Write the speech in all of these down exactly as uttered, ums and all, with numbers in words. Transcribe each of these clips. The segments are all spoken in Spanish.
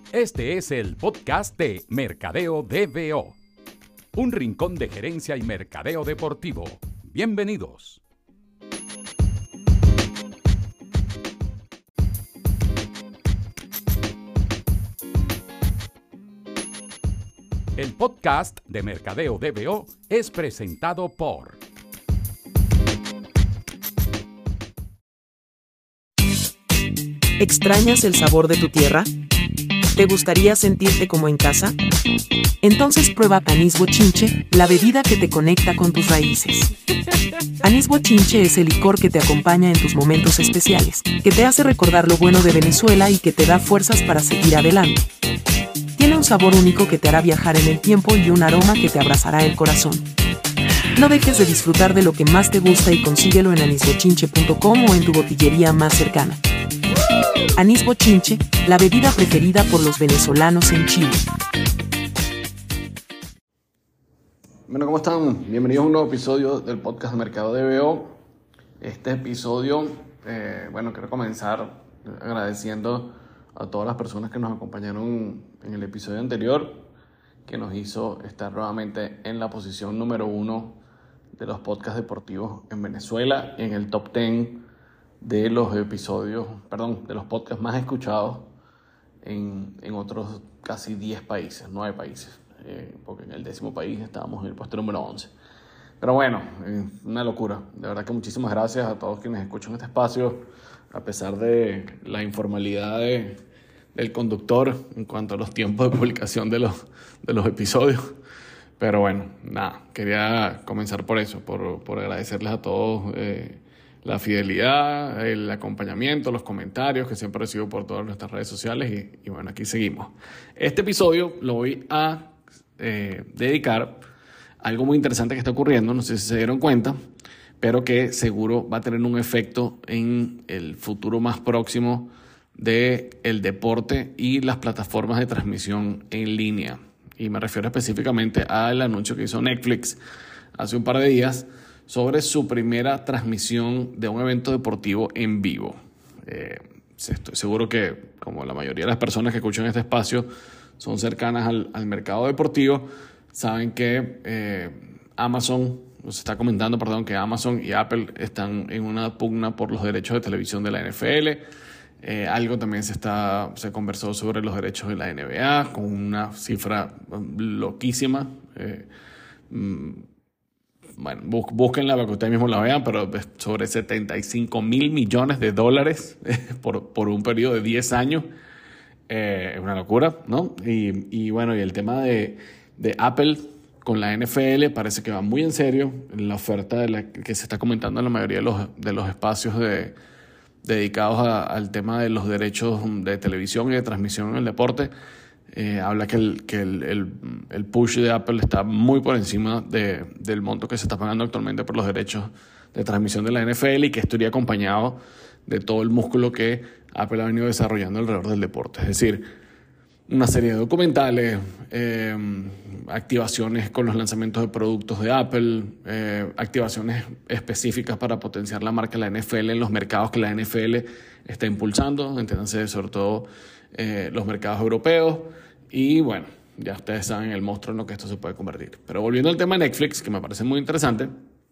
Este es el podcast de Mercadeo D B O, un rincón de gerencia y mercadeo deportivo. Bienvenidos. El podcast de Mercadeo D B O es presentado por ¿Extrañas el sabor de tu tierra? ¿Te gustaría sentirte como en casa? Entonces prueba Anís Bochinche, la bebida que te conecta con tus raíces. Anís Bochinche es el licor que te acompaña en tus momentos especiales, que te hace recordar lo bueno de Venezuela y que te da fuerzas para seguir adelante. Tiene un sabor único que te hará viajar en el tiempo y un aroma que te abrazará el corazón. No dejes de disfrutar de lo que más te gusta y consíguelo en anís bochinche punto com o en tu botillería más cercana. Anís Bochinche, la bebida preferida por los venezolanos en Chile. Bueno, ¿cómo están? Bienvenidos a un nuevo episodio del podcast de Mercadeo D B O. Este episodio, eh, bueno, quiero comenzar agradeciendo a todas las personas que nos acompañaron en el episodio anterior, que nos hizo estar nuevamente en la posición número uno de los podcasts deportivos en Venezuela, en el top diez de los episodios, perdón, de los podcasts más escuchados en, en otros casi diez países, nueve países, eh, porque en el décimo país estábamos en el puesto número once. Pero bueno, eh, una locura. De verdad que muchísimas gracias a todos quienes escuchan este espacio, a pesar de la informalidad de, del conductor en cuanto a los tiempos de publicación de los, de los episodios. Pero bueno, nada, quería comenzar por eso, por, por agradecerles a todos eh, la fidelidad, el acompañamiento, los comentarios que siempre recibo por todas nuestras redes sociales y, y bueno, aquí seguimos. Este episodio lo voy a eh, dedicar a algo muy interesante que está ocurriendo, no sé si se dieron cuenta, pero que seguro va a tener un efecto en el futuro más próximo del deporte y las plataformas de transmisión en línea. Y me refiero específicamente al anuncio que hizo Netflix hace un par de días sobre su primera transmisión de un evento deportivo en vivo. Eh, estoy seguro que, como la mayoría de las personas que escuchan este espacio son cercanas al, al mercado deportivo, saben que eh, Amazon, nos está comentando, perdón, que Amazon y Apple están en una pugna por los derechos de televisión de la N F L. Eh, algo también se, está, se conversó sobre los derechos de la N B A con una cifra loquísima. Eh, mm, bueno, bus, búsquenla para que ustedes mismos la vean, pero sobre setenta y cinco mil millones de dólares eh, por, por un periodo de diez años. Eh, es una locura, ¿no? Y, y bueno, y el tema de, de Apple con la N F L parece que va muy en serio. La oferta de la, que se está comentando en la mayoría de los, de los espacios de dedicados a, al tema de los derechos de televisión y de transmisión en el deporte, eh, habla que, el, que el, el, el push de Apple está muy por encima de, del monto que se está pagando actualmente por los derechos de transmisión de la N F L y que esto iría acompañado de todo el músculo que Apple ha venido desarrollando alrededor del deporte. Es decir, una serie de documentales, eh, activaciones con los lanzamientos de productos de Apple, eh, activaciones específicas para potenciar la marca de la N F L en los mercados que la N F L está impulsando, entiéndanse sobre todo eh, los mercados europeos, y bueno, ya ustedes saben el monstruo en lo que esto se puede convertir. Pero volviendo al tema de Netflix, que me parece muy interesante,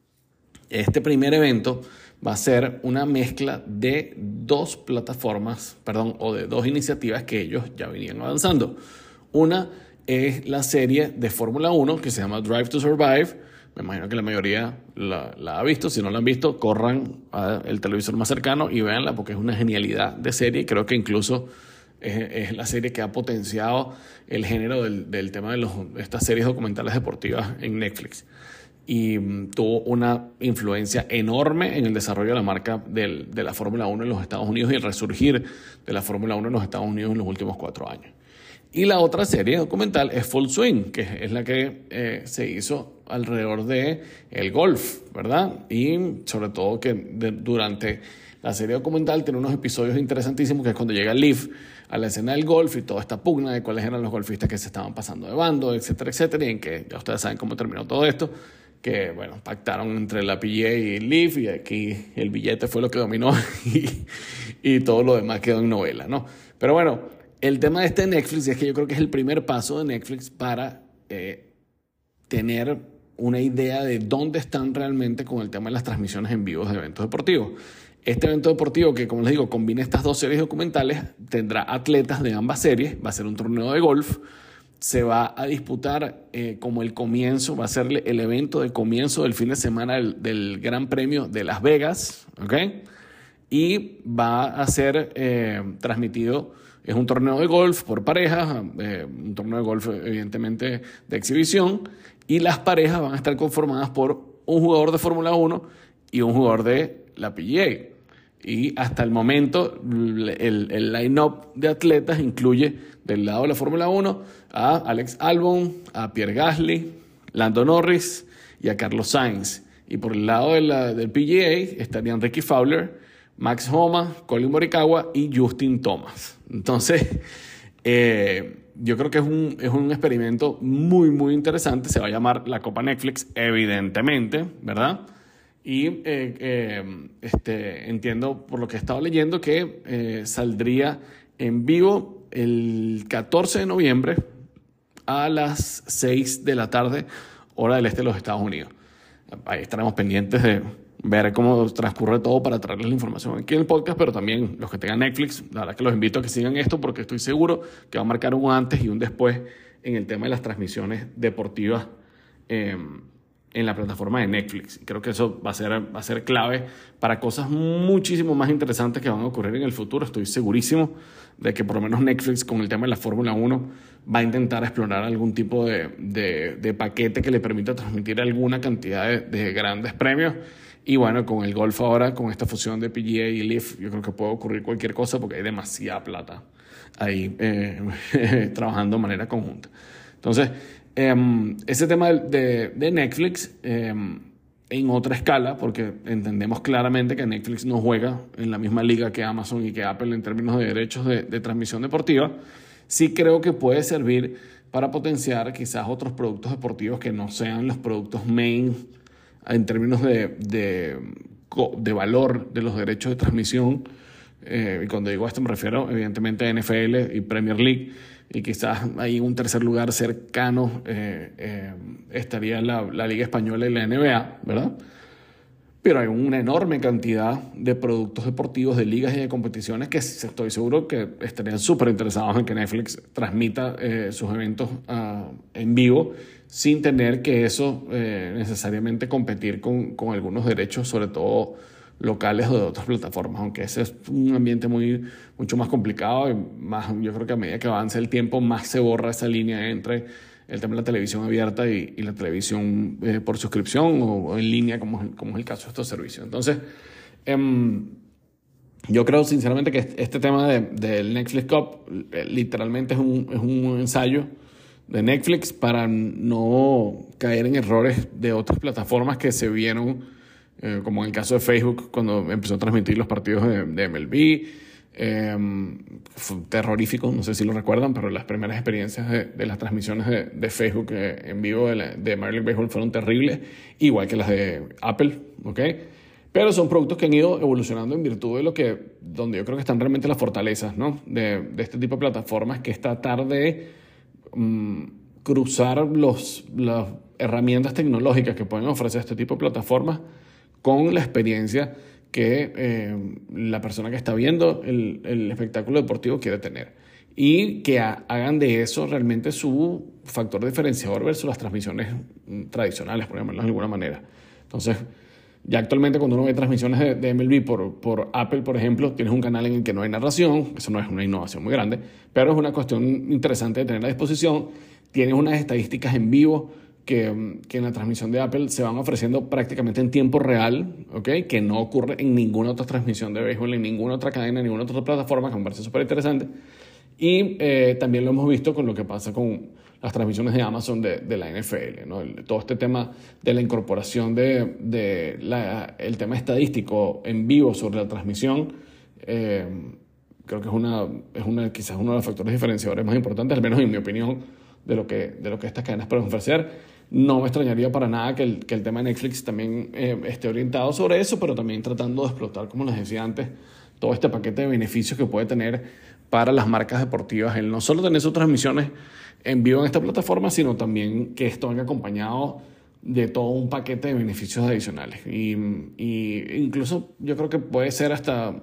este primer evento va a ser una mezcla de dos plataformas, perdón, o de dos iniciativas que ellos ya venían avanzando. Una es la serie de Fórmula uno que se llama Drive to Survive. Me imagino que la mayoría la, la ha visto. Si no la han visto, corran al televisor más cercano y véanla porque es una genialidad de serie. Creo que incluso es, es la serie que ha potenciado el género del, del tema de, los, de estas series documentales deportivas en Netflix. Y um, tuvo una influencia enorme en el desarrollo de la marca del, de la Fórmula uno en los Estados Unidos y el resurgir de la Fórmula uno en los Estados Unidos en los últimos cuatro años. Y la otra serie documental es Full Swing, que es la que eh, se hizo alrededor de el golf, ¿verdad? Y sobre todo que de, durante la serie documental tiene unos episodios interesantísimos, que es cuando llega Leaf a la escena del golf y toda esta pugna de cuáles eran los golfistas que se estaban pasando de bando, etcétera, etcétera, y en que ya ustedes saben cómo terminó todo esto, que bueno, pactaron entre la P G A y Leaf y aquí el billete fue lo que dominó y, y todo lo demás quedó en novela, ¿no? Pero bueno, el tema de este Netflix es que yo creo que es el primer paso de Netflix para eh, tener una idea de dónde están realmente con el tema de las transmisiones en vivo de eventos deportivos. Este evento deportivo que, como les digo, combina estas dos series documentales, tendrá atletas de ambas series, va a ser un torneo de golf, se va a disputar eh, como el comienzo, va a ser el evento de comienzo del fin de semana del, del Gran Premio de Las Vegas, ¿ok? Y va a ser eh, transmitido, es un torneo de golf por parejas, eh, un torneo de golf evidentemente de exhibición, y las parejas van a estar conformadas por un jugador de Fórmula uno y un jugador de la P G A. Y hasta el momento el, el line-up de atletas incluye del lado de la Fórmula uno a Alex Albon, a Pierre Gasly, Lando Norris y a Carlos Sainz. Y por el lado de la, del P G A estarían Ricky Fowler, Max Homa, Colin Morikawa y Justin Thomas. Entonces, eh, yo creo que es un, es un experimento muy, muy interesante. Se va a llamar la Copa Netflix, evidentemente, ¿verdad? Y eh, eh, este, entiendo por lo que he estado leyendo que eh, saldría en vivo el catorce de noviembre a las seis de la tarde, hora del este de los Estados Unidos. Ahí estaremos pendientes de ver cómo transcurre todo para traerles la información aquí en el podcast, pero también los que tengan Netflix, la verdad que los invito a que sigan esto porque estoy seguro que va a marcar un antes y un después en el tema de las transmisiones deportivas eh, en la plataforma de Netflix. Creo que eso va a ser, va a ser clave para cosas muchísimo más interesantes que van a ocurrir en el futuro. Estoy segurísimo de que por lo menos Netflix con el tema de la Fórmula uno va a intentar explorar algún tipo de, de, de paquete que le permita transmitir alguna cantidad de, de grandes premios. Y bueno, con el golf ahora, con esta fusión de P G A y L I V, yo creo que puede ocurrir cualquier cosa porque hay demasiada plata ahí eh, trabajando de manera conjunta. Entonces, Um, ese tema de, de Netflix um, en otra escala, porque entendemos claramente que Netflix no juega en la misma liga que Amazon y que Apple en términos de derechos de, de transmisión deportiva, sí creo que puede servir para potenciar quizás otros productos deportivos que no sean los productos main en términos de, de, de valor de los derechos de transmisión. Eh, y cuando digo esto me refiero evidentemente a N F L y Premier League, y quizás ahí en un tercer lugar cercano eh, eh, estaría la, la Liga Española y la N B A, ¿verdad? Pero hay una enorme cantidad de productos deportivos, de ligas y de competiciones que estoy seguro que estarían súper interesados en que Netflix transmita eh, sus eventos uh, en vivo sin tener que eso eh, necesariamente competir con, con algunos derechos, sobre todo locales o de otras plataformas, aunque ese es un ambiente muy, mucho más complicado y más, yo creo que a medida que avance el tiempo más se borra esa línea entre el tema de la televisión abierta y, y la televisión eh, por suscripción o, o en línea, como, como es el caso de estos servicios. Entonces, eh, yo creo sinceramente que este tema del de Netflix Cup eh, literalmente es un, es un ensayo de Netflix para no caer en errores de otras plataformas que se vieron, Eh, como en el caso de Facebook cuando empezó a transmitir los partidos de, de M L B. Eh, fue terrorífico, no sé si lo recuerdan, pero las primeras experiencias de, de las transmisiones de, de Facebook eh, en vivo de, la, de Major League Baseball fueron terribles, igual que las de Apple, ¿ok? Pero son productos que han ido evolucionando en virtud de lo que, donde yo creo que están realmente las fortalezas, ¿no? de, de este tipo de plataformas, que es tratar de um, cruzar los, las herramientas tecnológicas que pueden ofrecer este tipo de plataformas con la experiencia que eh, la persona que está viendo el, el espectáculo deportivo quiere tener. Y que ha, hagan de eso realmente su factor diferenciador versus las transmisiones tradicionales, por llamarlo de alguna manera. Entonces, ya actualmente cuando uno ve transmisiones de, de M L B por, por Apple, por ejemplo, tienes un canal en el que no hay narración. Eso no es una innovación muy grande, pero es una cuestión interesante de tener a disposición. Tienes unas estadísticas en vivo Que, que en la transmisión de Apple se van ofreciendo prácticamente en tiempo real, ¿okay? Que no ocurre en ninguna otra transmisión de béisbol, en ninguna otra cadena, en ninguna otra plataforma, que me parece súper interesante. Y eh, también lo hemos visto con lo que pasa con las transmisiones de Amazon de, de la N F L, ¿no? El, todo este tema de la incorporación de, de la, el tema estadístico en vivo sobre la transmisión, eh, creo que es, una, es una, quizás uno de los factores diferenciadores más importantes, al menos en mi opinión, de lo que, de lo que estas cadenas pueden ofrecer. No me extrañaría para nada que el, que el tema de Netflix también eh, esté orientado sobre eso, pero también tratando de explotar, como les decía antes, todo este paquete de beneficios que puede tener para las marcas deportivas, el no solo tener sus transmisiones en vivo en esta plataforma, sino también que esto venga acompañado de todo un paquete de beneficios adicionales. Y, y incluso yo creo que puede ser hasta,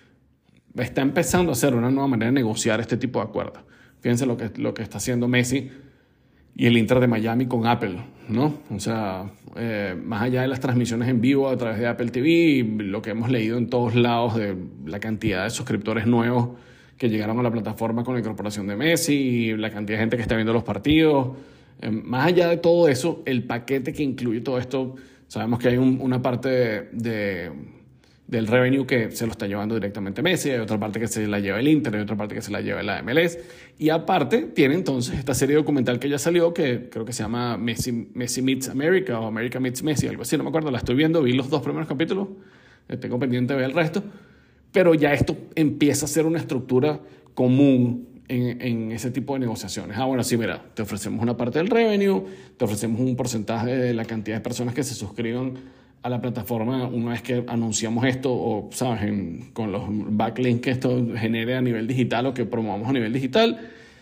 está empezando a ser una nueva manera de negociar este tipo de acuerdos. Fíjense lo que, lo que está haciendo Messi y el Inter de Miami con Apple, ¿no? O sea, eh, más allá de las transmisiones en vivo a través de Apple T V, lo que hemos leído en todos lados de la cantidad de suscriptores nuevos que llegaron a la plataforma con la incorporación de Messi, y la cantidad de gente que está viendo los partidos. Eh, más allá de todo eso, el paquete que incluye todo esto, sabemos que hay un, una parte de, de, del revenue que se lo está llevando directamente Messi, hay otra parte que se la lleva el Inter, hay otra parte que se la lleva la M L S, y aparte tiene entonces esta serie documental que ya salió, que creo que se llama Messi, Messi Meets America o America Meets Messi, algo así, no me acuerdo, la estoy viendo, vi los dos primeros capítulos, tengo pendiente de ver el resto, pero ya esto empieza a ser una estructura común en, en ese tipo de negociaciones. Ah, bueno, sí, mira, te ofrecemos una parte del revenue, te ofrecemos un porcentaje de la cantidad de personas que se suscriban a la plataforma una vez que anunciamos esto, o, ¿sabes?, en, con los backlinks que esto genere a nivel digital o que promovamos a nivel digital.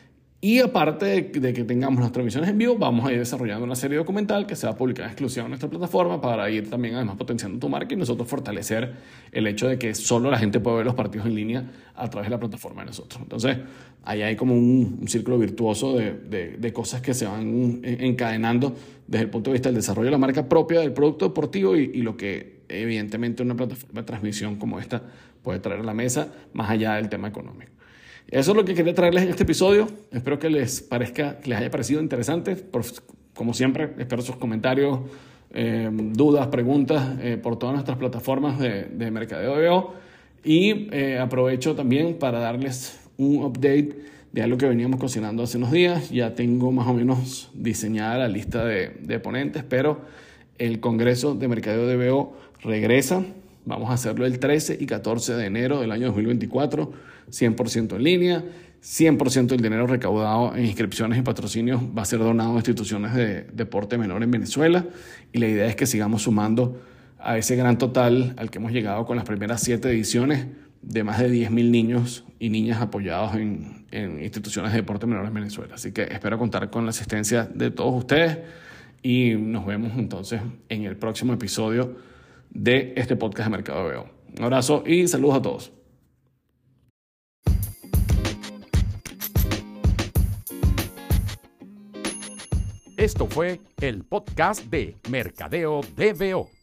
Y aparte de, de que tengamos las transmisiones en vivo, vamos a ir desarrollando una serie documental que se va a publicar exclusiva en nuestra plataforma para ir también además potenciando tu marca y nosotros fortalecer el hecho de que solo la gente puede ver los partidos en línea a través de la plataforma de nosotros. Entonces, ahí hay como un, un círculo virtuoso de, de, de cosas que se van encadenando desde el punto de vista del desarrollo de la marca propia del producto deportivo y, y lo que evidentemente una plataforma de transmisión como esta puede traer a la mesa, más allá del tema económico. Eso es lo que quería traerles en este episodio. Espero que les parezca, que les haya parecido interesante. Por, como siempre, espero sus comentarios, eh, dudas, preguntas eh, por todas nuestras plataformas de, de Mercadeo D B O. Y eh, aprovecho también para darles un update de algo que veníamos cocinando hace unos días. Ya tengo más o menos diseñada la lista de, de ponentes, pero el Congreso de Mercadeo D B O regresa. Vamos a hacerlo el trece y catorce de enero del año dos mil veinticuatro, cien por ciento en línea, cien por ciento del dinero recaudado en inscripciones y patrocinios va a ser donado a instituciones de deporte menor en Venezuela, y la idea es que sigamos sumando a ese gran total al que hemos llegado con las primeras siete ediciones de más de diez mil niños y niñas apoyados en, en instituciones de deporte menor en Venezuela. Así que espero contar con la asistencia de todos ustedes y nos vemos entonces en el próximo episodio de este podcast de Mercado D B O. Un abrazo y saludos a todos. Esto fue el podcast de Mercadeo D B O.